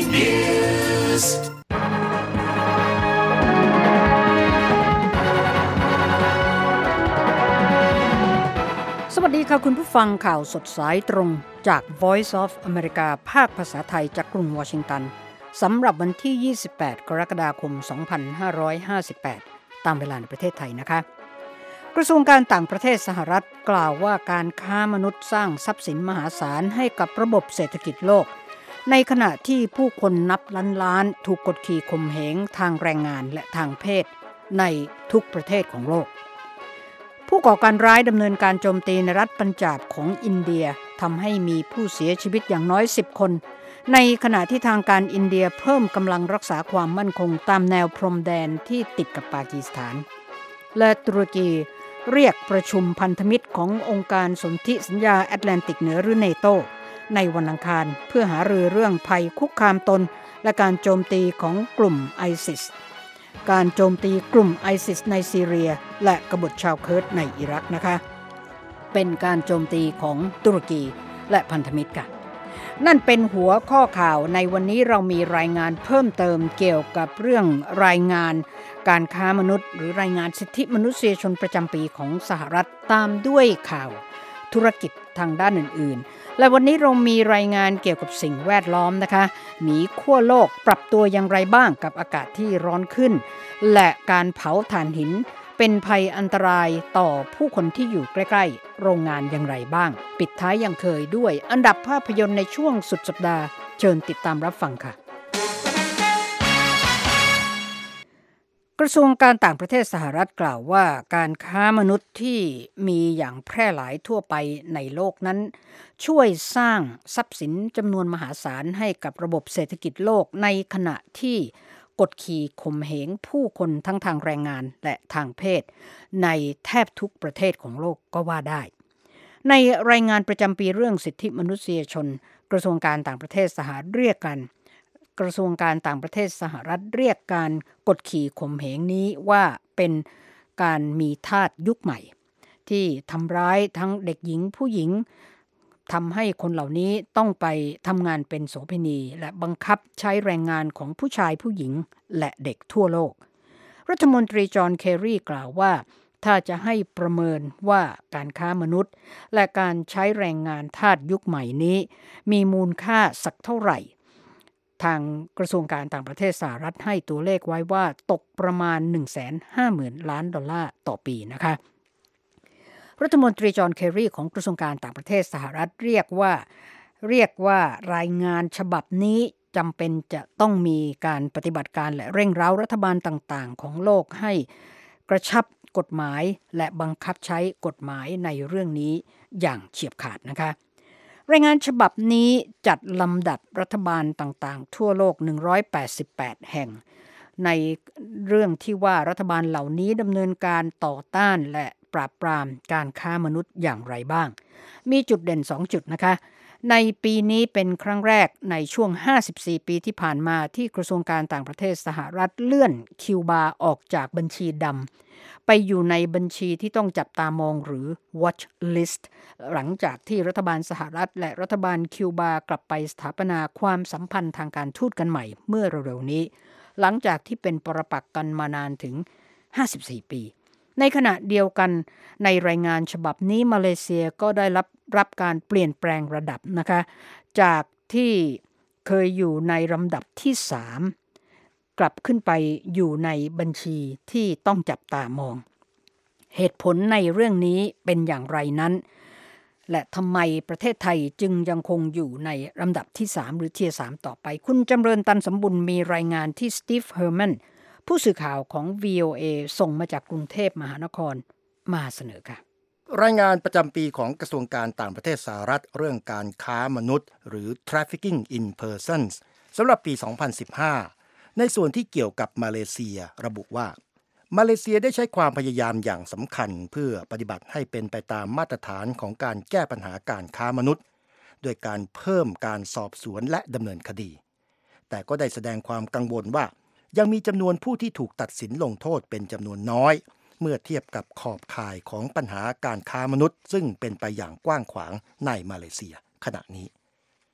Newsสวัสดีค่ะคุณผู้ฟังข่าวสดสายตรงจาก Voice of America ภาคภาษาไทยจากกรุงวอชิงตันสำหรับวันที่ 28 กรกฎาคม 2558 ตามเวลาในประเทศไทยนะคะกระทรวงการต่างประเทศสหรัฐกล่าวว่าการค้ามนุษย์สร้างทรัพย์สินมหาศาลให้กับระบบเศรษฐกิจโลกในขณะที่ผู้คนนับล้านถูกกดขี่ข่มเหงทางแรงงานและทางเพศในทุกประเทศของโลกผู้ก่อการร้ายดำเนินการโจมตีในรัฐปัญจาบของอินเดียทำให้มีผู้เสียชีวิตอย่างน้อย10คนในขณะที่ทางการอินเดียเพิ่มกำลังรักษาความมั่นคงตามแนวพรมแดนที่ติดกับปากีสถานและตุรกีเรียกประชุมพันธมิตรขององค์การสนธิสัญญาแอตแลนติกเหนือหรือเนโตในวันอังคารเพื่อหารือเรื่องภัยคุกคามตนและการโจมตีของกลุ่มไอซิสการโจมตีกลุ่มไอซิสในซีเรียและกบฏชาวเคิร์ดในอิรักนะคะเป็นการโจมตีของตุรกีและพันธมิตรกันนั่นเป็นหัวข้อข่าวในวันนี้เรามีรายงานเพิ่มเติมเกี่ยวกับเรื่องรายงานการค้ามนุษย์หรือรายงานสิทธิมนุษยชนประจำปีของสหรัฐตามด้วยข่าวธุรกิจทางด้านอื่นๆและวันนี้เรามีรายงานเกี่ยวกับสิ่งแวดล้อมนะคะหมีขั้วโลกปรับตัวอย่างไรบ้างกับอากาศที่ร้อนขึ้นและการเผาถ่านหินเป็นภัยอันตรายต่อผู้คนที่อยู่ใกล้ๆโรงงานอย่างไรบ้างปิดท้ายอย่างเคยด้วยอันดับภาพยนตร์ในช่วงสุดสัปดาห์เชิญติดตามรับฟังค่ะกระทรวงการต่างประเทศสหรัฐกล่าวว่าการค้ามนุษย์ที่มีอย่างแพร่หลายทั่วไปในโลกนั้นช่วยสร้างทรัพย์สินจำนวนมหาศาลให้กับระบบเศรษฐกิจโลกในขณะที่กดขี่ข่มเหงผู้คนทั้งทางแรงงานและทางเพศในแทบทุกประเทศของโลกก็ว่าได้ในรายงานประจำปีเรื่องสิทธิมนุษยชนกระทรวงการต่างประเทศสหรัฐเรียกการกดขี่ข่มเหงนี้ว่าเป็นการมีทาสยุคใหม่ที่ทำร้ายทั้งเด็กหญิงผู้หญิงทำให้คนเหล่านี้ต้องไปทำงานเป็นโสเภณีและบังคับใช้แรงงานของผู้ชายผู้หญิงและเด็กทั่วโลกรัฐมนตรีจอห์นเคอรีกล่าวว่าถ้าจะให้ประเมินว่าการค้ามนุษย์และการใช้แรงงานทาสยุคใหม่นี้มีมูลค่าสักเท่าไหร่ทางกระทรวงการต่างประเทศสหรัฐให้ตัวเลขไว้ว่าตกประมาณ 150,000 ล้านดอลลาร์ต่อปีนะคะรัฐมนตรีจอห์นเคอรีของกระทรวงการต่างประเทศสหรัฐเรียกว่ารายงานฉบับนี้จำเป็นจะต้องมีการปฏิบัติการและเร่งเร้ารัฐบาลต่างๆของโลกให้กระชับกฎหมายและบังคับใช้กฎหมายในเรื่องนี้อย่างเฉียบขาดนะคะรายงานฉบับนี้จัดลำดับรัฐบาลต่างๆทั่วโลก188แห่งในเรื่องที่ว่ารัฐบาลเหล่านี้ดำเนินการต่อต้านและปราบปรามการค้ามนุษย์อย่างไรบ้างมีจุดเด่น2จุดนะคะในปีนี้เป็นครั้งแรกในช่วง54ปีที่ผ่านมาที่กระทรวงการต่างประเทศสหรัฐเลื่อนคิวบาออกจากบัญชีดำไปอยู่ในบัญชีที่ต้องจับตามองหรือ Watch List หลังจากที่รัฐบาลสหรัฐและรัฐบาลคิวบากลับไปสถาปนาความสัมพันธ์ทางการทูตกันใหม่เมื่อเร็วๆนี้หลังจากที่เป็นปรปักษ์กันมานานถึง54ปีในขณะเดียวกันในรายงานฉบับนี้มาเลเซียก็ได้รับการเปลี่ยนแปลงระดับนะคะจากที่เคยอยู่ในลำดับที่3กลับขึ้นไปอยู่ในบัญชีที่ต้องจับตามองเหตุผลในเรื่องนี้เป็นอย่างไรนั้นและทำไมประเทศไทยจึงยังคงอยู่ในลำดับที่3หรือเทียร์3ต่อไปคุณจำเริญตันสมบุญมีรายงานที่สตีฟเฮอร์แมนผู้สื่อข่าวของ VOA ส่งมาจากกรุงเทพมหานครมาเสนอค่ะรายงานประจำปีของกระทรวงการต่างประเทศสหรัฐเรื่องการค้ามนุษย์หรือ Trafficking in Persons สำหรับปี 2015 ในส่วนที่เกี่ยวกับมาเลเซียระบุว่ามาเลเซียได้ใช้ความพยายามอย่างสำคัญเพื่อปฏิบัติให้เป็นไปตามมาตรฐานของการแก้ปัญหาการค้ามนุษย์โดยการเพิ่มการสอบสวนและดำเนินคดีแต่ก็ได้แสดงความกังวลว่ายังมีจำนวนผู้ที่ถูกตัดสินลงโทษเป็นจำนวนน้อยเมื่อเทียบกับขอบข่ายของปัญหาการค้ามนุษย์ซึ่งเป็นไปอย่างกว้างขวางในมาเลเซียขณะนี้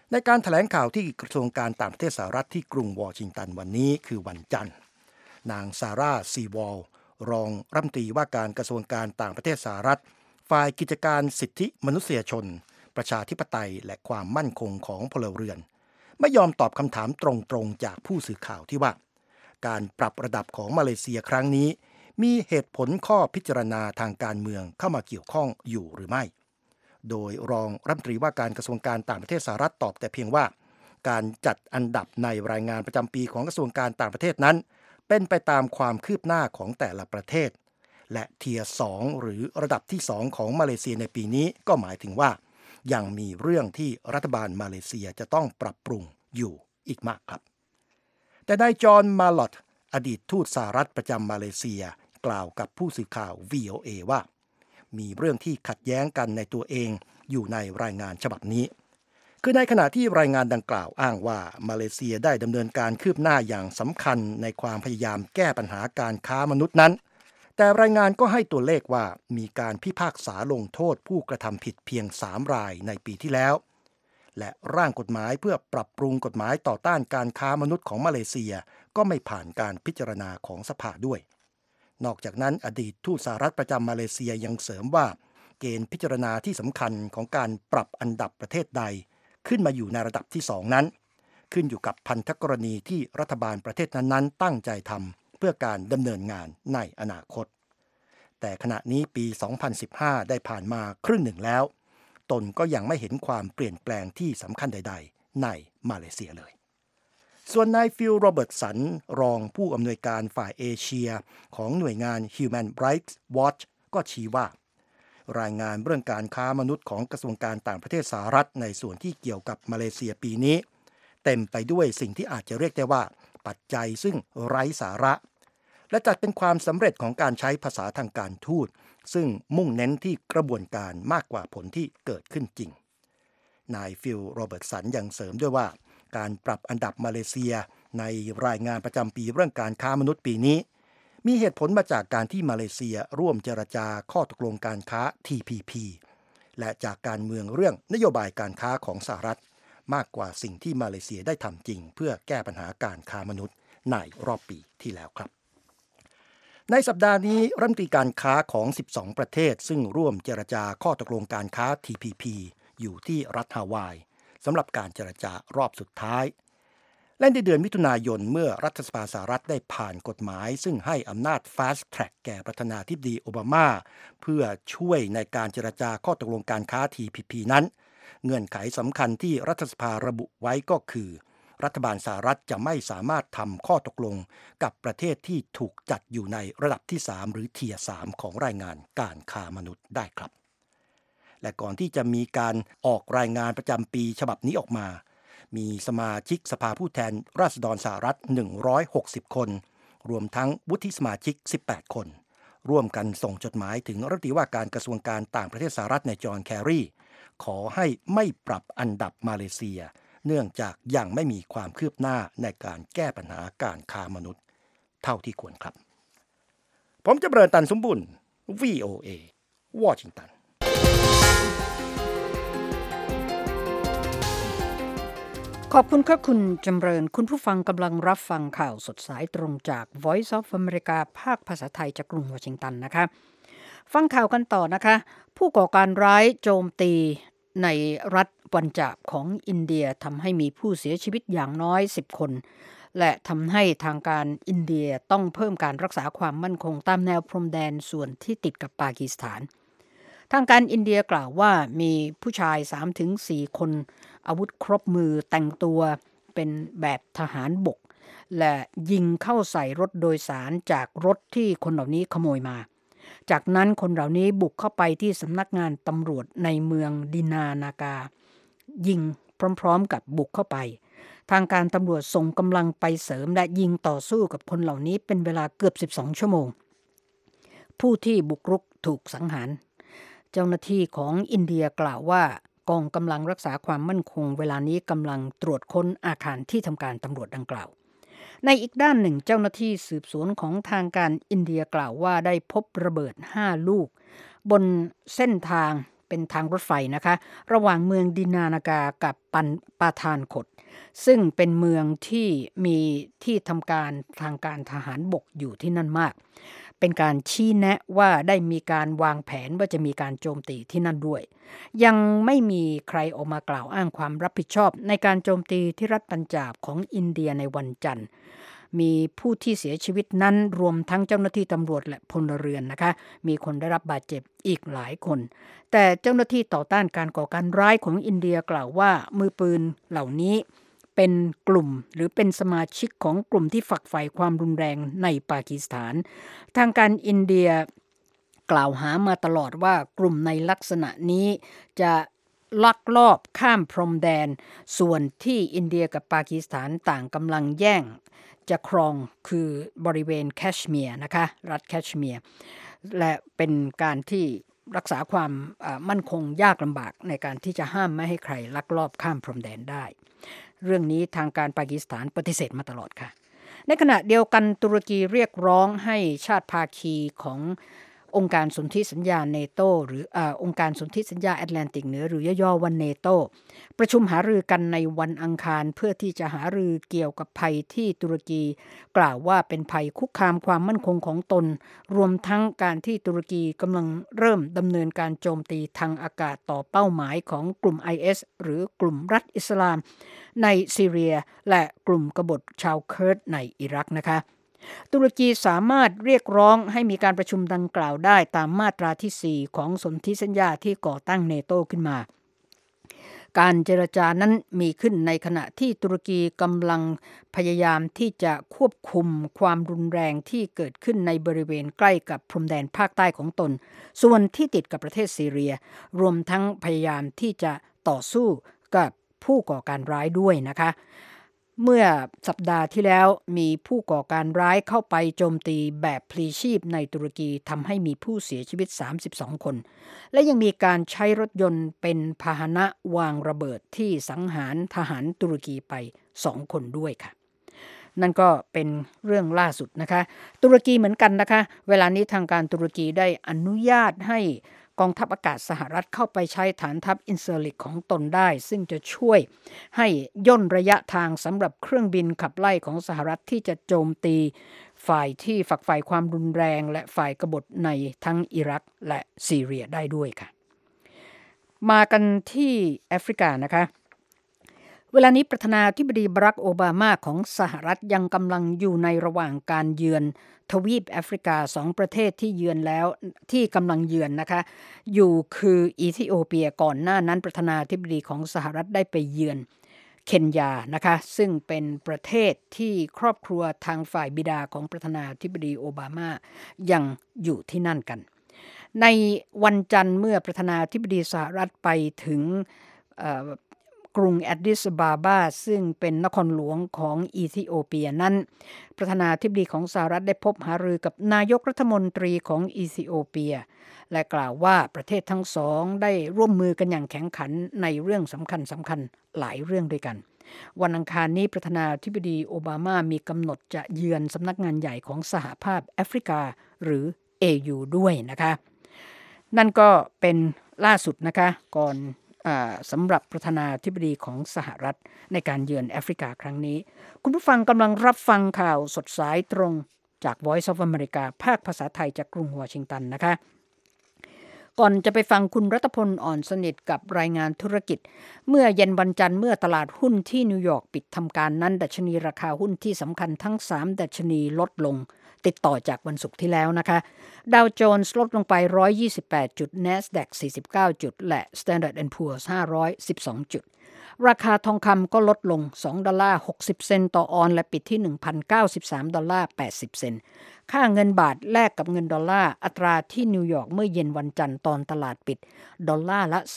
ในการแถลงข่าวที่กระทรวงการต่างประเทศสหรัฐที่กรุงวอชิงตันวันนี้คือวันจันทร์นางซาร่าซีวอลรองรัฐมนตรีว่าการกระทรวงการต่างประเทศสหรัฐฝ่ายกิจการสิทธิมนุษยชนประชาธิปไตยและความมั่นคงของพลเรือนไม่ยอมตอบคำถามตรงๆจากผู้สื่อข่าวที่ว่าการปรับระดับของมาเลเซียครั้งนี้มีเหตุผลข้อพิจารณาทางการเมืองเข้ามาเกี่ยวข้องอยู่หรือไม่โดยรองรัฐมนตรีว่าการกระทรวงการต่างประเทศสหรัฐตอบแต่เพียงว่าการจัดอันดับในรายงานประจำปีของกระทรวงการต่างประเทศนั้นเป็นไปตามความคืบหน้าของแต่ละประเทศและเทียร์2หรือระดับที่2ของมาเลเซียในปีนี้ก็หมายถึงว่ายังมีเรื่องที่รัฐบาลมาเลเซียจะต้องปรับปรุงอยู่อีกมากครับแต่นายจอห์นมาลอตอดีตทูตสหรัฐประจำมาเลเซียกล่าวกับผู้สื่อข่าว VOA ว่ามีเรื่องที่ขัดแย้งกันในตัวเองอยู่ในรายงานฉบับนี้คือในขณะที่รายงานดังกล่าวอ้างว่ามาเลเซียได้ดำเนินการคืบหน้าอย่างสำคัญในความพยายามแก้ปัญหาการค้ามนุษย์นั้นแต่รายงานก็ให้ตัวเลขว่ามีการพิพากษาลงโทษผู้กระทำผิดเพียง3 รายในปีที่แล้วและร่างกฎหมายเพื่อปรับปรุงกฎหมายต่อต้านการค้ามนุษย์ของมาเลเซียก็ไม่ผ่านการพิจารณาของสภาด้วยนอกจากนั้นอดีตทูตสหรัฐประจำมาเลเซียยังเสริมว่าเกณฑ์พิจารณาที่สำคัญของการปรับอันดับประเทศใดขึ้นมาอยู่ในระดับที่2นั้นขึ้นอยู่กับพันธกรณีที่รัฐบาลประเทศนั้นๆตั้งใจทำเพื่อการดำเนินงานในอนาคตแต่ขณะนี้ปี 2015 ได้ผ่านมาครึ่งหนึ่งแล้วตนก็ยังไม่เห็นความเปลี่ยนแปลงที่สำคัญใดๆในมาเลเซียเลยส่วนนายฟิลโรเบิร์ตสันรองผู้อำนวยการฝ่ายเอเชียของหน่วยงาน Human Rights Watch ก็ชี้ว่ารายงานเรื่องการค้ามนุษย์ของกระทรวงการต่างประเทศสหรัฐในส่วนที่เกี่ยวกับมาเลเซียปีนี้เต็มไปด้วยสิ่งที่อาจจะเรียกได้ว่าปัจจัยซึ่งไร้สาระและจัดเป็นความสำเร็จของการใช้ภาษาทางการทูตซึ่งมุ่งเน้นที่กระบวนการมากกว่าผลที่เกิดขึ้นจริงนายฟิลโรเบิร์ตสันยังเสริมด้วยว่าการปรับอันดับมาเลเซียในรายงานประจำปีเรื่องการค้ามนุษย์ปีนี้มีเหตุผลมาจากการที่มาเลเซียร่วมเจรจาข้อตกลงการค้า TPP และจากการเมืองเรื่องนโยบายการค้าของสหรัฐมากกว่าสิ่งที่มาเลเซียได้ทำจริงเพื่อแก้ปัญหาการค้ามนุษย์ในรอบปีที่แล้วครับในสัปดาห์นี้รัฐมนตรีการค้าของ12ประเทศซึ่งร่วมเจรจาข้อตกลงการค้า TPP อยู่ที่รัฐฮาวายสำหรับการเจรจารอบสุดท้ายและในเดือนมิถุนายนเมื่อรัฐสภาสหรัฐได้ผ่านกฎหมายซึ่งให้อำนาจ Fast Track แก่ประธานาธิบดีโอบามาเพื่อช่วยในการเจรจาข้อตกลงการค้า TPP นั้นเงื่อนไขสำคัญที่รัฐสภาระบุไว้ก็คือรัฐบาลสหรัฐจะไม่สามารถทำข้อตกลงกับประเทศที่ถูกจัดอยู่ในระดับที่3หรือ Tier 3ของรายงานการค้ามนุษย์ได้ครับและก่อนที่จะมีการออกรายงานประจำปีฉบับนี้ออกมามีสมาชิกสภาผู้แทนราษฎรสหรัฐ160คนรวมทั้งวุฒิสมาชิก18คนร่วมกันส่งจดหมายถึงรัฐมนตรีว่าการกระทรวงการต่างประเทศสหรัฐในจอห์นแครีขอให้ไม่ปรับอันดับมาเลเซียเนื่องจากยังไม่มีความคืบหน้าในการแก้ปัญหาการค้ามนุษย์เท่าที่ควรครับผมจำเริญตันสมบุญ VOA วอชิงตันขอบคุณครับคุณจำเริญคุณผู้ฟังกำลังรับฟังข่าวสดสายตรงจาก Voice of America ภาคภาษาไทยจากกรุงวอชิงตันนะคะฟังข่าวกันต่อนะคะผู้ก่อการร้ายโจมตีในรัฐปัญจาบของอินเดียทำให้มีผู้เสียชีวิตอย่างน้อย10คนและทำให้ทางการอินเดียต้องเพิ่มการรักษาความมั่นคงตามแนวพรมแดนส่วนที่ติดกับปากีสถานทางการอินเดียกล่าวว่ามีผู้ชาย 3-4 คนอาวุธครบมือแต่งตัวเป็นแบบทหารบกและยิงเข้าใส่รถโดยสารจากรถที่คนเหล่านี้ขโมยมาจากนั้นคนเหล่านี้บุกเข้าไปที่สำนักงานตำรวจในเมืองดินานากายิงพร้อมๆกับบุกเข้าไปทางการตำรวจส่งกำลังไปเสริมและยิงต่อสู้กับคนเหล่านี้เป็นเวลาเกือบ12ชั่วโมงผู้ที่บุกรุกถูกสังหารเจ้าหน้าที่ของอินเดียกล่าวว่ากองกำลังรักษาความมั่นคงเวลานี้กำลังตรวจค้นอาคารที่ทำการตำรวจดังกล่าวในอีกด้านหนึ่งเจ้าหน้าที่สืบสวนของทางการอินเดียกล่าวว่าได้พบระเบิด5ลูกบนเส้นทางเป็นทางรถไฟนะคะระหว่างเมืองดินานากากับปาธานขดซึ่งเป็นเมืองที่มีที่ทำการทางการทหารบกอยู่ที่นั่นมากเป็นการชี้แนะว่าได้มีการวางแผนว่าจะมีการโจมตีที่นั่นด้วยยังไม่มีใครออกมากล่าวอ้างความรับผิดชอบในการโจมตีที่รัฐปัญจาบของอินเดียในวันจันทร์มีผู้ที่เสียชีวิตนั้นรวมทั้งเจ้าหน้าที่ตำรวจและพลเรือนนะคะมีคนได้รับบาดเจ็บอีกหลายคนแต่เจ้าหน้าที่ต่อต้านการก่อการร้ายของอินเดียกล่าวว่ามือปืนเหล่านี้เป็นกลุ่มหรือเป็นสมาชิกของกลุ่มที่ฝักใฝ่ความรุนแรงในปากีสถานทางการอินเดียกล่าวหามาตลอดว่ากลุ่มในลักษณะนี้จะลักลอบข้ามพรมแดนส่วนที่อินเดียกับปากีสถานต่างกำลังแย่งจะครองคือบริเวณแคชเมียร์นะคะรัฐแคชเมียร์และเป็นการที่รักษาความมั่นคงยากลำบากในการที่จะห้ามไม่ให้ใครลักลอบข้ามพรมแดนได้เรื่องนี้ทางการปากีสถานปฏิเสธมาตลอดค่ะในขณะเดียวกันตุรกีเรียกร้องให้ชาติภาคีขององค์การสนธิสัญญาเนโตหรือองค์การสนธิสัญญาแอตแลนติกเหนือหรือย่อๆวันเนโตประชุมหารือกันในวันอังคารเพื่อที่จะหารือเกี่ยวกับภัยที่ตุรกีกล่าวว่าเป็นภัยคุกคามความมั่นคงของตนรวมทั้งการที่ตุรกีกำลังเริ่มดำเนินการโจมตีทางอากาศต่อเป้าหมายของกลุ่ม IS หรือกลุ่มรัฐอิสลามในซีเรียและกลุ่มกบฏชาวเคิร์ดในอิรักนะคะตุรกีสามารถเรียกร้องให้มีการประชุมดังกล่าวได้ตามมาตราที่4ของสนธิสัญญาที่ก่อตั้งเนโตขึ้นมาการเจรจานั้นมีขึ้นในขณะที่ตุรกีกำลังพยายามที่จะควบคุมความรุนแรงที่เกิดขึ้นในบริเวณใกล้กับพรมแดนภาคใต้ของตนส่วนที่ติดกับประเทศซีเรียรวมทั้งพยายามที่จะต่อสู้กับผู้ก่อการร้ายด้วยนะคะเมื่อสัปดาห์ที่แล้วมีผู้ก่อการร้ายเข้าไปโจมตีแบบพลีชีพในตุรกีทำให้มีผู้เสียชีวิต32คนและยังมีการใช้รถยนต์เป็นพาหนะวางระเบิดที่สังหารทหารตุรกีไป2คนด้วยค่ะนั่นก็เป็นเรื่องล่าสุดนะคะตุรกีเหมือนกันนะคะเวลานี้ทางการตุรกีได้อนุญาตให้กองทัพอากาศสหรัฐเข้าไปใช้ฐานทัพอินเซอร์ลิกของตนได้ซึ่งจะช่วยให้ย่นระยะทางสำหรับเครื่องบินขับไล่ของสหรัฐที่จะโจมตีฝ่ายที่ฝักใฝ่ความรุนแรงและฝ่ายกบฏในทั้งอิรักและซีเรียได้ด้วยค่ะมากันที่แอฟริกานะคะเวลานี้ประธานาธิบดีบารักโอบามาของสหรัฐยังกำลังอยู่ในระหว่างการเยือนทวีปแอฟริกา2ประเทศที่เยือนแล้วที่กำลังเยือนนะคะอยู่คืออีธิโอเปียก่อนหน้านั้นประธานาธิบดีของสหรัฐได้ไปเยือนเคนยานะคะซึ่งเป็นประเทศที่ครอบครัวทางฝ่ายบิดาของประธานาธิบดีโอบามายังอยู่ที่นั่นกันในวันจันทร์เมื่อประธานาธิบดีสหรัฐไปถึงกรุงแอดดิสอะบาบาซึ่งเป็นนครหลวงของอีธิโอเปียนั้นประธานาธิบดีของสหรัฐได้พบหารือกับนายกรัฐมนตรีของอีธิโอเปียและกล่าวว่าประเทศทั้งสองได้ร่วมมือกันอย่างแข็งขันในเรื่องสำคัญหลายเรื่องด้วยกันวันอังคารนี้ประธานาธิบดีโอบามามีกำหนดจะเยือนสำนักงานใหญ่ของสหภาพแอฟริกาหรือ AU ด้วยนะคะนั่นก็เป็นล่าสุดนะคะก่อนสำหรับประธานาธิบดีของสหรัฐในการเยือนแอฟริกาครั้งนี้คุณผู้ฟังกำลังรับฟังข่าวสดสายตรงจาก Voice of America ภาคภาษาไทยจากกรุงวอชิงตันนะคะก่อนจะไปฟังคุณรัตพลอ่อนสนิทกับรายงานธุรกิจเมื่อเย็นวันจันทร์เมื่อตลาดหุ้นที่นิวยอร์กปิดทำการนั้นดัชนีราคาหุ้นที่สำคัญทั้ง3ดัชนีลดลงติดต่อจากวันศุกร์ที่แล้วนะคะดาวโจนส์ลดลงไป128จุด NASDAQ 49จุดและ Standard & Poor's 512จุดราคาทองคำก็ลดลง$2.60 เซนต์ต่อออนและปิดที่$1,093.80 เซนต์ค่าเงินบาทแลกกับเงินดอลลาร์อัตราที่นิวยอร์กเมื่อเย็นวันจันทร์ตอนตลาดปิดดอลลาร์ละ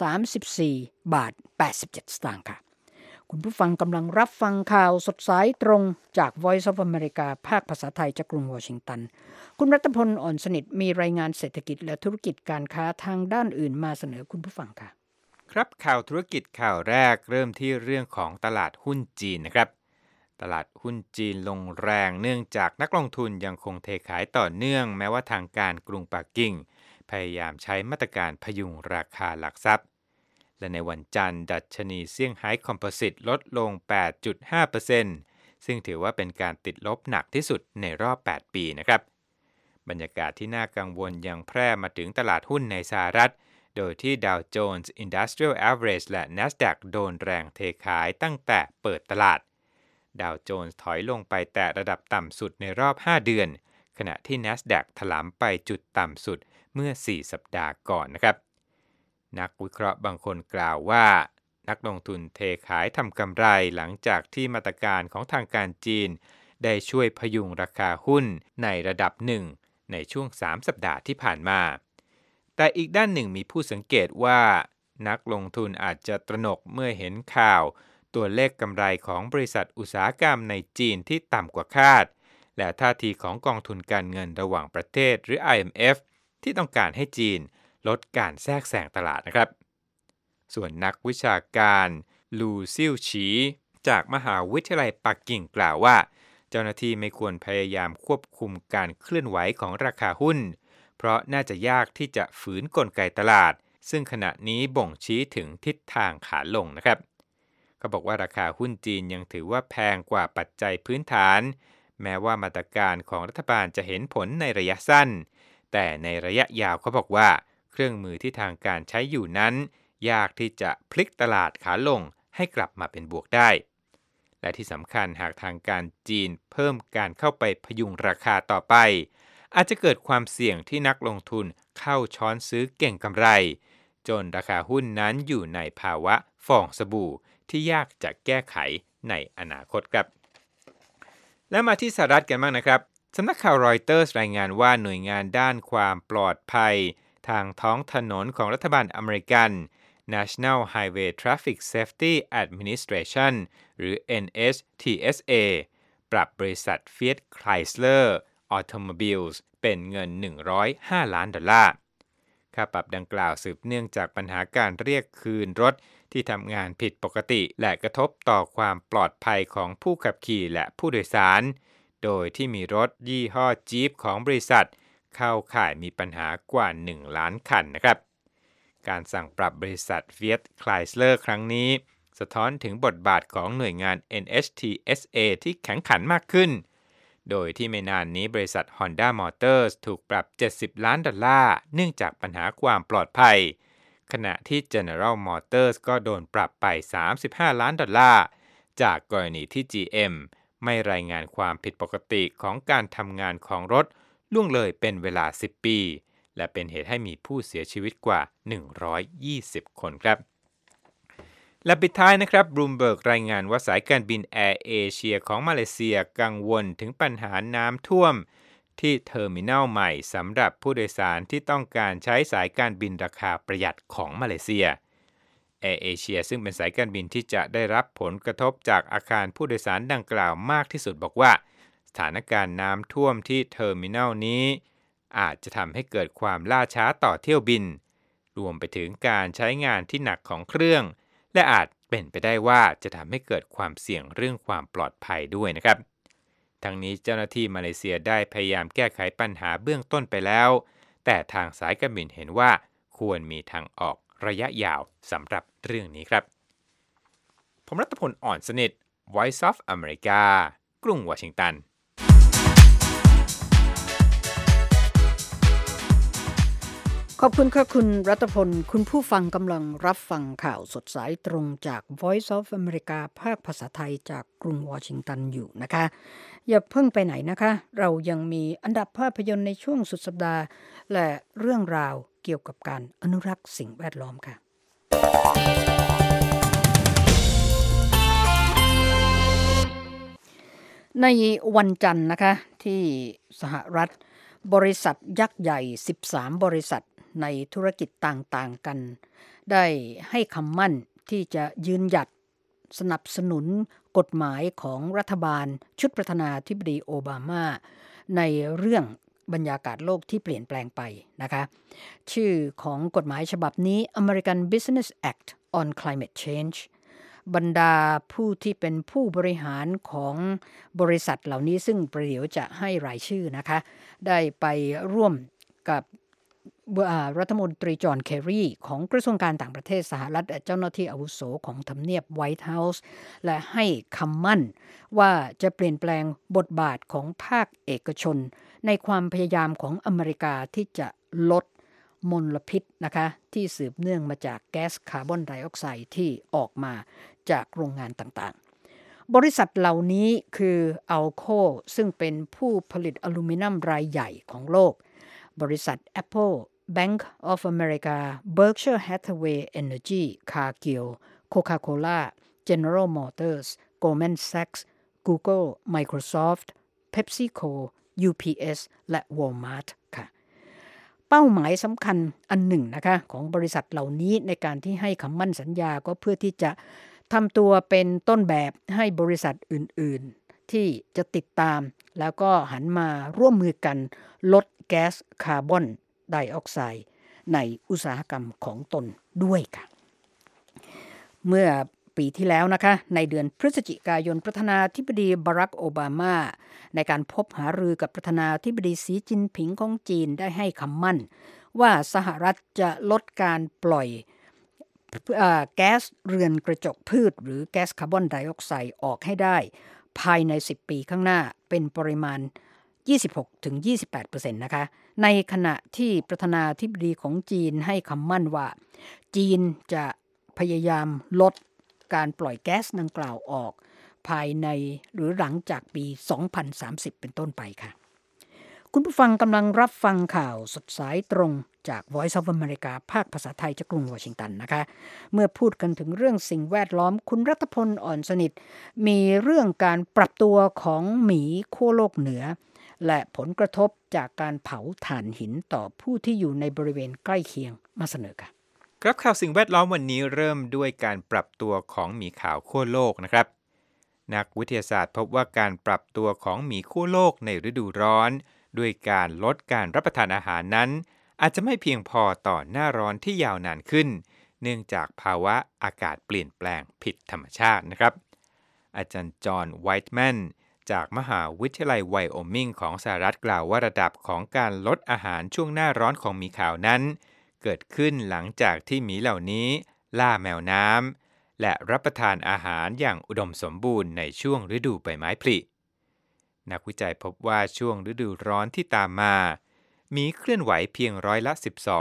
34.87 สตางค์ค่ะคุณผู้ฟังกำลังรับฟังข่าวสดสายตรงจาก Voice of America ภาคภาษาไทยจากกรุงวอชิงตันคุณรัตพลอ่อนสนิทมีรายงานเศรษฐกิจและธุรกิจการค้าทางด้านอื่นมาเสนอคุณผู้ฟังค่ะครับข่าวธุรกิจข่าวแรกเริ่มที่เรื่องของตลาดหุ้นจีนนะครับตลาดหุ้นจีนลงแรงเนื่องจากนักลงทุนยังคงเทขายต่อเนื่องแม้ว่าทางการกรุงปักกิ่งพยายามใช้มาตรการพยุงราคาหลักทรัพย์และในวันจันทร์ดัชนีเซี่ยงไฮ้คอมโพสิตลดลง 8.5% ซึ่งถือว่าเป็นการติดลบหนักที่สุดในรอบ 8 ปีนะครับบรรยากาศที่น่ากังวลยังแพร่มาถึงตลาดหุ้นในสหรัฐโดยที่ Dow Jones Industrial Average และ Nasdaq โดนแรงเทขายตั้งแต่เปิดตลาด Dow Jones ถอยลงไปแตะระดับต่ำสุดในรอบ 5 เดือนขณะที่ Nasdaq ถลำไปจุดต่ำสุดเมื่อ 4 สัปดาห์ก่อนนะครับนักวิเคราะห์บางคนกล่าวว่านักลงทุนเทขายทำกำไรหลังจากที่มาตรการของทางการจีนได้ช่วยพยุงราคาหุ้นในระดับหนึ่งในช่วง 3 สัปดาห์ที่ผ่านมาแต่อีกด้านหนึ่งมีผู้สังเกตว่านักลงทุนอาจจะตระหนกเมื่อเห็นข่าวตัวเลขกำไรของบริษัทอุตสาหกรรมในจีนที่ต่ำกว่าคาดและท่าทีของกองทุนการเงินระหว่างประเทศหรือ IMF ที่ต้องการให้จีนลดการแทรกแซงตลาดนะครับส่วนนักวิชาการลูซิ่วฉีจากมหาวิทยาลัยปักกิ่งกล่าวว่าเจ้าหน้าที่ไม่ควรพยายามควบคุมการเคลื่อนไหวของราคาหุ้นเพราะน่าจะยากที่จะฝืนกลไกตลาดซึ่งขณะนี้บ่งชี้ถึงทิศทางขาลงนะครับเขาบอกว่าราคาหุ้นจีนยังถือว่าแพงกว่าปัจจัยพื้นฐานแม้ว่ามาตรการของรัฐบาลจะเห็นผลในระยะสั้นแต่ในระยะยาวเขาบอกว่าเครื่องมือที่ทางการใช้อยู่นั้นยากที่จะพลิกตลาดขาลงให้กลับมาเป็นบวกได้และที่สำคัญหากทางการจีนเพิ่มการเข้าไปพยุงราคาต่อไปอาจจะเกิดความเสี่ยงที่นักลงทุนเข้าช้อนซื้อเก่งกำไรจนราคาหุ้นนั้นอยู่ในภาวะฟองสบู่ที่ยากจะแก้ไขในอนาคตครับและมาที่สหรัฐกันบ้างนะครับสำนักข่าวรอยเตอร์สรายงานว่าหน่วยงานด้านความปลอดภัยทางท้องถนนของรัฐบาลอเมริกัน National Highway Traffic Safety Administration หรือ NHTSA ปรับบริษัท Fiat Chrysler Automobiles เป็นเงิน$105 ล้านค่าปรับดังกล่าวสืบเนื่องจากปัญหาการเรียกคืนรถที่ทำงานผิดปกติและกระทบต่อความปลอดภัยของผู้ขับขี่และผู้โดยสารโดยที่มีรถยี่ห้อจี๊ปของบริษัทเข้าข่ายมีปัญหากว่า1 ล้านคันนะครับการสั่งปรับบริษัท Fiat Chrysler ครั้งนี้สะท้อนถึงบทบาทของหน่วยงาน NHTSA ที่แข็งขันมากขึ้นโดยที่ไม่นานนี้บริษัท Honda Motors ถูกปรับ$70 ล้านเนื่องจากปัญหาความปลอดภัยขณะที่ General Motors ก็โดนปรับไป$35 ล้านจากกรณีที่ GM ไม่รายงานความผิดปกติของการทำงานของรถล่วงเลยเป็นเวลา10 ปีและเป็นเหตุให้มีผู้เสียชีวิตกว่า120 คนครับและปิดท้ายนะครับ Bloomberg รายงานว่าสายการบินแอร์เอเชียของมาเลเซียกังวลถึงปัญหาน้ำท่วมที่เทอร์มินัลใหม่สำหรับผู้โดยสารที่ต้องการใช้สายการบินราคาประหยัดของมาเลเซียแอร์เอเชียซึ่งเป็นสายการบินที่จะได้รับผลกระทบจากอาคารผู้โดยสารดังกล่าวมากที่สุดบอกว่าสถานการณ์น้ำท่วมที่เทอร์มินัลนี้อาจจะทำให้เกิดความล่าช้าต่อเที่ยวบินรวมไปถึงการใช้งานที่หนักของเครื่องและอาจเป็นไปได้ว่าจะทำให้เกิดความเสี่ยงเรื่องความปลอดภัยด้วยนะครับทั้งนี้เจ้าหน้าที่มาเลเซียได้พยายามแก้ไขปัญหาเบื้องต้นไปแล้วแต่ทางสายการบินเห็นว่าควรมีทางออกระยะยาวสำหรับเรื่องนี้ครับผมรัตพล อ่อนสนิท Voice of America กรุงวอชิงตันขอบคุณค่ะคุณรัตพลคุณผู้ฟังกำลังรับฟังข่าวสดสายตรงจาก Voice of America ภาคภาษาไทยจากกรุงวอชิงตันอยู่นะคะอย่าเพิ่งไปไหนนะคะเรายังมีอันดับภาพยนตร์ในช่วงสุดสัปดาห์และเรื่องราวเกี่ยวกับการอนุรักษ์สิ่งแวดล้อมค่ะในวันจันทร์นะคะที่สหรัฐบริษัทยักษ์ใหญ่13บริษัทในธุรกิจต่างๆกันได้ให้คำมั่นที่จะยืนหยัดสนับสนุนกฎหมายของรัฐบาลชุดประธานาธิบดีโอบามาในเรื่องบรรยากาศโลกที่เปลี่ยนแปลงไปนะคะชื่อของกฎหมายฉบับนี้ American Business Act on Climate Change บรรดาผู้ที่เป็นผู้บริหารของบริษัทเหล่านี้ซึ่งประเดี๋ยวจะให้รายชื่อนะคะได้ไปร่วมกับรัฐมนตรีจอห์น เคอรีของกระทรวงการต่างประเทศสหรัฐและเจ้าหน้าที่อาวุโสของทำเนียบไวท์เฮาส์และให้คำมั่นว่าจะเปลี่ยนแปลงบทบาทของภาคเอกชนในความพยายามของอเมริกาที่จะลดมลพิษนะคะที่สืบเนื่องมาจากแก๊สคาร์บอนไดออกไซด์ที่ออกมาจากโรงงานต่างๆบริษัทเหล่านี้คืออัลโคซึ่งเป็นผู้ผลิตอลูมิเนียมรายใหญ่ของโลกบริษัท Apple Bank of America Berkshire Hathaway Energy Cargill Coca-Cola General Motors Goldman Sachs Google Microsoft PepsiCo UPS และ Walmart ค่ะเป้าหมายสำคัญอันหนึ่งนะคะของบริษัทเหล่านี้ในการที่ให้คำมั่นสัญญาก็เพื่อที่จะทำตัวเป็นต้นแบบให้บริษัทอื่นๆที่จะติดตามแล้วก็หันมาร่วมมือกันลดแก๊สคาร์บอนไดออกไซด์ในอุตสาหกรรมของตนด้วยค่ะเมื่อปีที่แล้วนะคะในเดือนพฤศจิกายนประธานาธิบดีบารักโอบามาในการพบหารือกับประธานาธิบดีสีจิ้นผิงของจีนได้ให้คำมั่นว่าสหรัฐจะลดการปล่อยแก๊สเรือนกระจกพืชหรือแก๊สคาร์บอนไดออกไซด์ออกให้ได้ภายใน10ปีข้างหน้าเป็นปริมาณ 26-28% นะคะในขณะที่ประธานาธิบดีของจีนให้คำมั่นว่าจีนจะพยายามลดการปล่อยแก๊สดังกล่าวออกภายในหรือหลังจากปี 2030 เป็นต้นไปค่ะคุณผู้ฟังกำลังรับฟังข่าวสดสายตรงจาก Voice of America ภาคภาษาไทยจากกรุงวอชิงตันนะคะเมื่อพูดกันถึงเรื่องสิ่งแวดล้อมคุณรัตพลอ่อนสนิทมีเรื่องการปรับตัวของหมีขั้วโลกเหนือและผลกระทบจากการเผาถ่านหินต่อผู้ที่อยู่ในบริเวณใกล้เคียงมาเสนอค่ะครับข่าวสิ่งแวดล้อมวันนี้เริ่มด้วยการปรับตัวของหมีขาวขั้วโลกนะครับนักวิทยาศาสตร์พบว่าการปรับตัวของหมีขั้วโลกในฤดูร้อนด้วยการลดการรับประทานอาหารนั้นอาจจะไม่เพียงพอต่อหน้าร้อนที่ยาวนานขึ้นเนื่องจากภาวะอากาศเปลี่ยนแปลงผิดธรรมชาตินะครับอาจารย์จอห์นไวท์แมนจากมหาวิทยาลัยไวโอมิงของสหรัฐกล่าวว่าระดับของการลดอาหารช่วงหน้าร้อนของหมีขาวนั้นเกิดขึ้นหลังจากที่หมีเหล่านี้ล่าแมวน้ำและรับประทานอาหารอย่างอุดมสมบูรณ์ในช่วงฤดูใบไม้ผลินักวิจัยพบว่าช่วงฤดูร้อนที่ตามมามีเคลื่อนไหวเพียงร้อยละ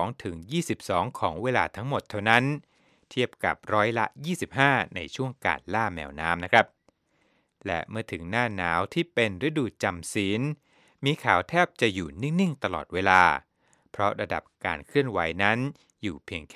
12-22 ของเวลาทั้งหมดเท่านั้นเทียบกับร้อยละ 25 ในช่วงการล่าแมวน้ำนะครับและเมื่อถึงหน้าหนาวที่เป็นฤดูจำศีลมีขาวแทบจะอยู่นิ่งๆตลอดเวลาเพราะระดับการเคลื่อนไหวนั้นอยู่เพียงแค่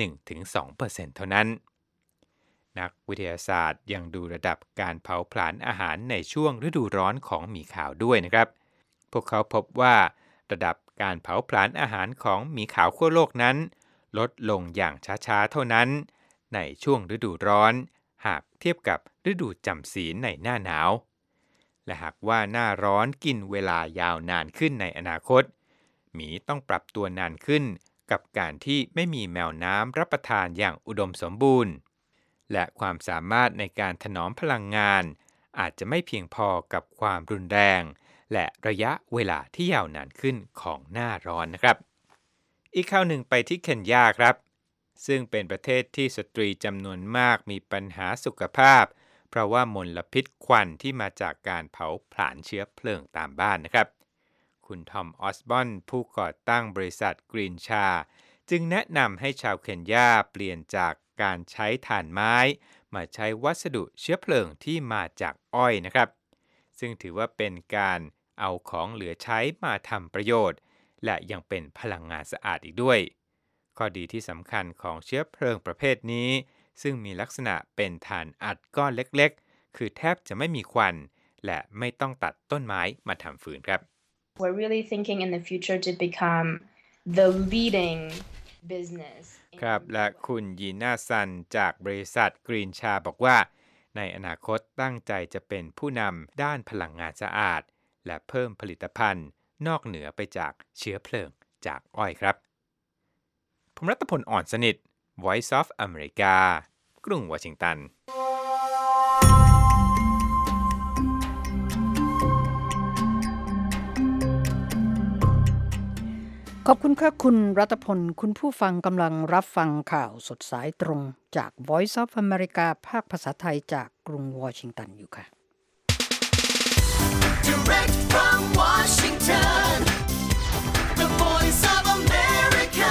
1-2% เท่านั้นนักวิทยาศาสตร์ยังดูระดับการเผาผลาญอาหารในช่วงฤดูร้อนของหมีขาวด้วยนะครับพวกเขาพบว่าระดับการเผาผลาญอาหารของหมีขาวขั้วโลกนั้นลดลงอย่างช้าๆเท่านั้นในช่วงฤดูร้อนหากเทียบกับฤดูจำศีลในหน้าหนาวและหากว่าหน้าร้อนกินเวลายาวนานขึ้นในอนาคตหมีต้องปรับตัวนานขึ้นกับการที่ไม่มีแมวน้ำรับประทานอย่างอุดมสมบูรณ์และความสามารถในการถนอมพลังงานอาจจะไม่เพียงพอกับความรุนแรงและระยะเวลาที่ยาวนานขึ้นของหน้าร้อนนะครับอีกข่าวหนึ่งไปที่เคนยาครับซึ่งเป็นประเทศที่สตรีจำนวนมากมีปัญหาสุขภาพเพราะว่ามลพิษควันที่มาจากการเผาผลาญเชื้อเพลิงตามบ้านนะครับคุณทอมออสบอนผู้ก่อตั้งบริษัทกรีนชาจึงแนะนำให้ชาวเคนยาเปลี่ยนจากการใช้ถ่านไม้มาใช้วัสดุเชื้อเพลิงที่มาจากอ้อยนะครับซึ่งถือว่าเป็นการเอาของเหลือใช้มาทำประโยชน์และยังเป็นพลังงานสะอาดอีกด้วยข้อดีที่สำคัญของเชื้อเพลิงประเภทนี้ซึ่งมีลักษณะเป็นถ่านอัดก้อนเล็กๆคือแทบจะไม่มีควันและไม่ต้องตัดต้นไม้มาทำฟืนครับ We're really thinking in the future to become the leading business ครับและคุณยีน่าซันจากบริษัทกรีนชาบอกว่าในอนาคตตั้งใจจะเป็นผู้นำด้านพลังงานสะอาดและเพิ่มผลิตภัณฑ์นอกเหนือไปจากเชื้อเพลิงจากอ้อยครับผมรัตพลอ่อนสนิท Voice of America กรุงวอชิงตันขอบคุณค่ะคุณรัตพลคุณผู้ฟังกำลังรับฟังข่าวสดสายตรงจาก Voice of America ภาคภาษาไทยจากกรุงวอชิงตันอยู่ค่ะ Direct from Washington, the Voice of America,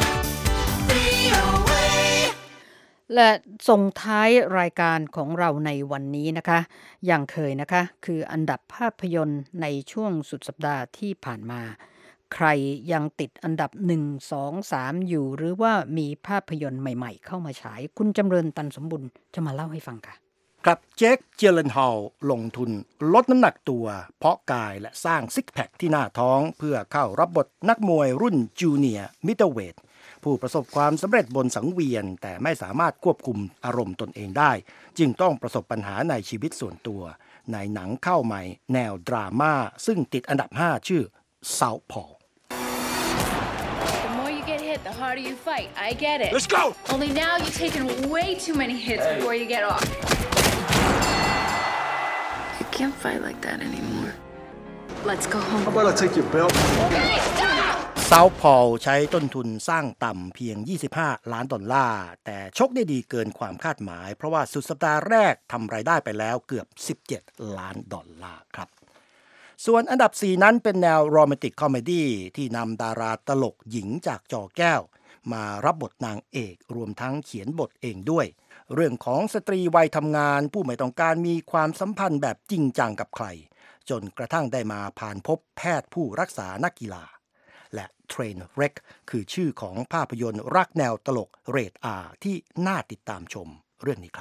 VOA. และส่งท้ายรายการของเราในวันนี้นะคะอย่างเคยนะคะคืออันดับภาพยนตร์ในช่วงสุดสัปดาห์ที่ผ่านมาใครยังติดอันดับ1 2 3อยู่หรือว่ามีภาพยนตร์ใหม่ๆเข้ามาฉายคุณจำเริญตันสมบุญจะมาเล่าให้ฟังค่ะครับเจค เจเลนฮอลลงทุนลดน้ำหนักตัวเพาะกายและสร้างซิกแพคที่หน้าท้องเพื่อเข้ารับบทนักมวยรุ่นจูเนียร์มิดเดิลเวทผู้ประสบความสำเร็จบนสังเวียนแต่ไม่สามารถควบคุมอารมณ์ตนเองได้จึงต้องประสบปัญหาในชีวิตส่วนตัวในหนังเข้าใหม่แนวดราม่าซึ่งติดอันดับ5ชื่อ Southpaw The harder you fight. I get it. Let's go! Only now you've taken way too many hits before you get off. You can't fight like that anymore. Let's go home. How about I take your belt? Okay, stop! Southpaw ใช้ต้นทุนสร้างต่ำเพียง$25 ล้านแต่ชกได้ดีเกินความคาดหมายเพราะว่าสุดสัปดาห์แรกทำรายได้ไปแล้วเกือบ$17 ล้านครับส่วนอันดับ4นั้นเป็นแนวโรแมนติกคอมเมดี้ที่นำดาราตลกหญิงจากจอแก้วมารับบทนางเอกรวมทั้งเขียนบทเองด้วยเรื่องของสตรีวัยทำงานผู้ไม่ต้องการมีความสัมพันธ์แบบจริงจังกับใครจนกระทั่งได้มาผ่านพบแพทย์ผู้รักษานักกีฬาและ Trainwreck คือชื่อของภาพยนตร์รักแนวตลกเรท R ที่น่าติดตามชมเรื่องนี้ครับ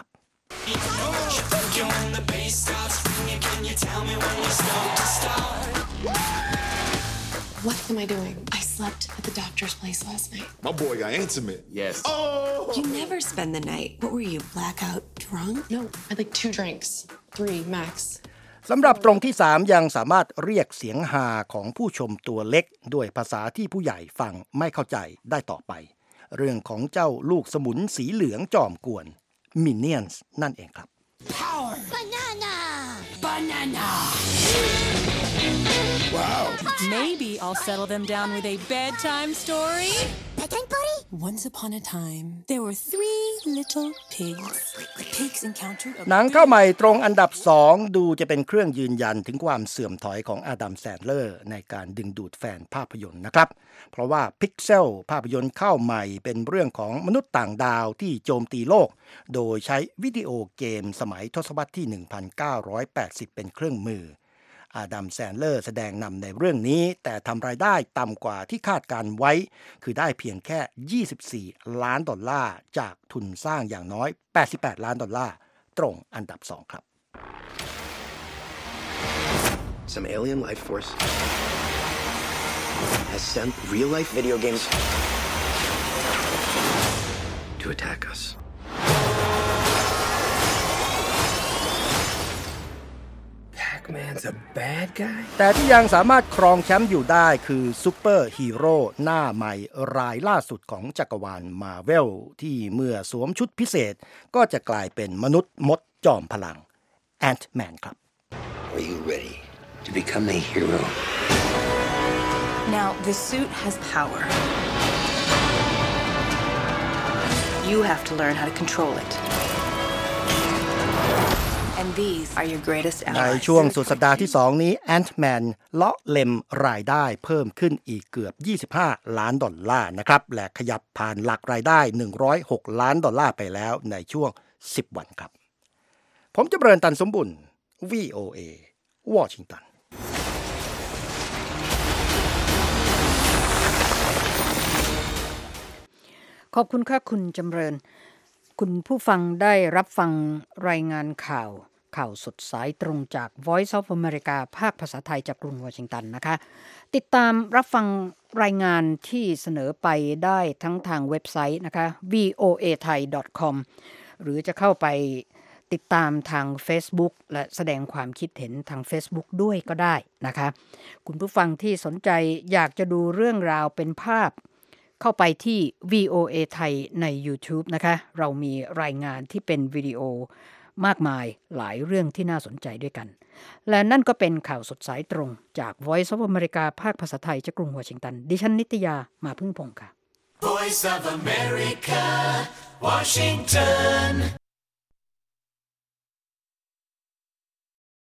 What am I doing? I slept at the doctor's place last night. My boy got intimate. Yes. Oh! You never spend the night. What were you, blackout drunk? No, I had like 2 drinks. 3 max. สำหรับตรงที่3ยังสามารถเรียกเสียงฮาของผู้ชมตัวเล็กด้วยภาษาที่ผู้ใหญ่ฟังไม่เข้าใจได้ต่อไปเรื่องของเจ้าลูกสมุนสีเหลืองจอมกวน Minions นั่นเองครับ Power! Banana! Banana! Wow. Maybe I'll settle them down with a bedtime story. Bedtime party? Once upon a time, there were 3 little pigs. The pigs encountered a หนังเข้าใหม่ตรงอันดับ2ดูจะเป็นเครื่องยืนยันถึงความเสื่อมถอยของอาดัม แซนเลอร์ในการดึงดูดแฟนภาพยนตร์นะครับเพราะว่า Pixel ภาพยนตร์เข้าใหม่เป็นเรื่องของมนุษย์ต่างดาวที่โจมตีโลกโดยใช้วิดีโอเกมสมัยทศวรรษที่ 1980 เป็นเครื่องมืออาดัม แซนเลอร์แสดงนำในเรื่องนี้แต่ทำรายได้ต่ำกว่าที่คาดการไว้คือได้เพียงแค่$24 ล้านจากทุนสร้างอย่างน้อย$88 ล้านตรงอันดับ2ครับ Some alien life force has sent real-life video games to attack us. Pac-Man's a bad guy? แต่ที่ยังสามารถครองแชมป์อยู่ได้คือซูเปอร์ฮีโร่หน้าใหม่รายล่าสุดของจักรวาลมาร์เวลที่เมื่อสวมชุดพิเศษก็จะกลายเป็นมนุษย์มดจอมพลัง Ant-Man ครับ Are you ready to become a hero? Now, the suit has power. You have to learn how to control it. And these are your greatest ใน allies. ช่วงสุดสัปดาห์ที่2นี้ Ant-Man เลาะเล็มรายได้เพิ่มขึ้นอีกเกือบ$25 ล้านนะครับและขยับผ่านหลักรายได้$106 ล้านไปแล้วในช่วง10 วันครับผมจำเริญตันสมบุญ VOA วอชิงตันขอบคุณค่ะคุณจำเริญคุณผู้ฟังได้รับฟังรายงานข่าวสดสายตรงจาก Voice of America ภาคภาษาไทยจากกรุงวอชิงตันนะคะติดตามรับฟังรายงานที่เสนอไปได้ทั้งทางเว็บไซต์นะคะ voathai.com หรือจะเข้าไปติดตามทาง Facebook และแสดงความคิดเห็นทาง Facebook ด้วยก็ได้นะคะคุณผู้ฟังที่สนใจอยากจะดูเรื่องราวเป็นภาพเข้าไปที่ VOA ไทยใน YouTube นะคะเรามีรายงานที่เป็นวิดีโอมากมายหลายเรื่องที่น่าสนใจด้วยกันและนั่นก็เป็นข่าวสดสายตรงจาก Voice of America ภาคภาษาไทยจากกรุงวอชิงตันดิฉันนิตยามาพึ่งพงษ์ค่ะ Voice of America, Washington.